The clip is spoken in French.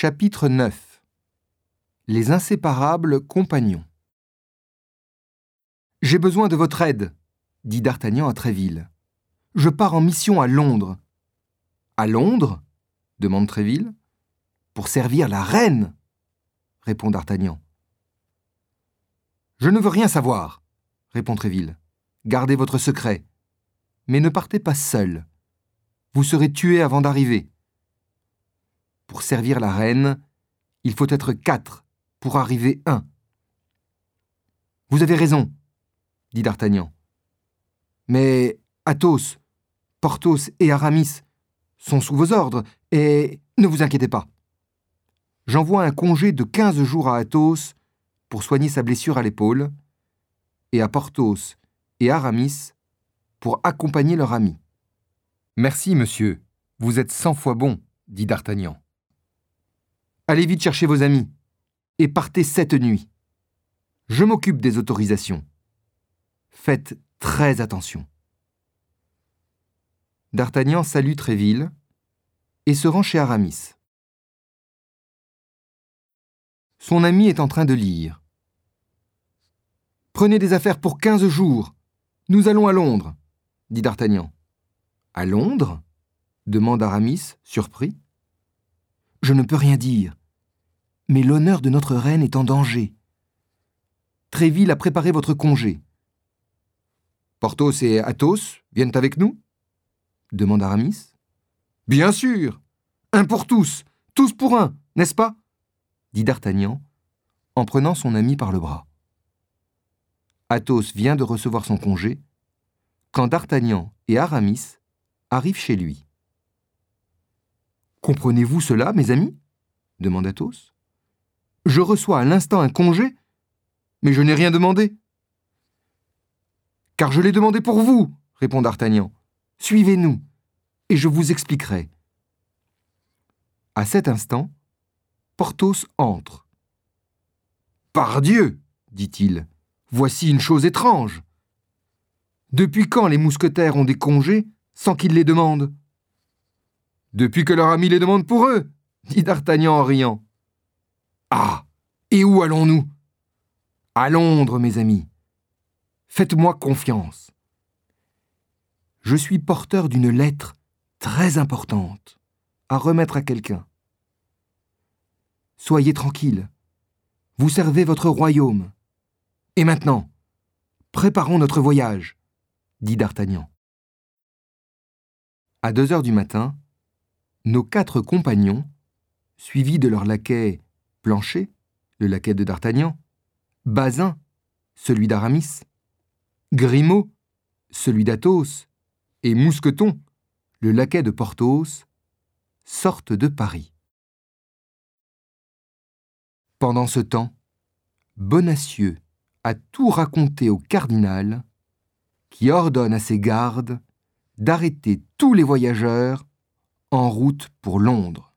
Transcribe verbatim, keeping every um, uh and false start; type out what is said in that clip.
Chapitre neuf. Les inséparables compagnons. « J'ai besoin de votre aide, dit D'Artagnan à Tréville. Je pars en mission à Londres. »« À Londres ?» demande Tréville. « Pour servir la reine, » répond D'Artagnan. « Je ne veux rien savoir, » répond Tréville. « Gardez votre secret, mais ne partez pas seul. Vous serez tué avant d'arriver. Pour servir la reine, il faut être quatre pour arriver un. »« Vous avez raison, » dit D'Artagnan. « Mais Athos, Porthos et Aramis sont sous vos ordres, et ne vous inquiétez pas. J'envoie un congé de quinze jours à Athos pour soigner sa blessure à l'épaule, et à Porthos et Aramis pour accompagner leur ami. »« Merci, monsieur, vous êtes cent fois bon, » dit D'Artagnan. « Allez vite chercher vos amis, et partez cette nuit. Je m'occupe des autorisations. Faites très attention. » D'Artagnan salue Tréville et se rend chez Aramis. Son ami est en train de lire. « Prenez des affaires pour quinze jours. Nous allons à Londres, » dit D'Artagnan. « À Londres ?» demande Aramis, surpris. « Je ne peux rien dire, mais l'honneur de notre reine est en danger. Tréville a préparé votre congé. »« Porthos et Athos viennent avec nous ?» demande Aramis. « Bien sûr, un pour tous, tous pour un, n'est-ce pas ?» dit D'Artagnan, en prenant son ami par le bras. Athos vient de recevoir son congé, quand D'Artagnan et Aramis arrivent chez lui. « Comprenez-vous cela, mes amis ?» demande Athos. « Je reçois à l'instant un congé, mais je n'ai rien demandé. »« Car je l'ai demandé pour vous, » répond D'Artagnan. « Suivez-nous, et je vous expliquerai. » À cet instant, Porthos entre. « Pardieu, dit-il, voici une chose étrange. Depuis quand les mousquetaires ont des congés sans qu'ils les demandent ? » ?»« Depuis que leur ami les demande pour eux, » dit D'Artagnan en riant. « Ah, et où allons-nous ? » ?»« À Londres, mes amis. Faites-moi confiance. Je suis porteur d'une lettre très importante à remettre à quelqu'un. Soyez tranquille, vous servez votre royaume. Et maintenant, préparons notre voyage, » dit D'Artagnan. À deux heures du matin, nos quatre compagnons, suivis de leur laquais Planchet, le laquais de D'Artagnan, Bazin, celui d'Aramis, Grimaud, celui d'Athos, et Mousqueton, le laquais de Porthos, sortent de Paris. Pendant ce temps, Bonacieux a tout raconté au cardinal, qui ordonne à ses gardes d'arrêter tous les voyageurs en route pour Londres.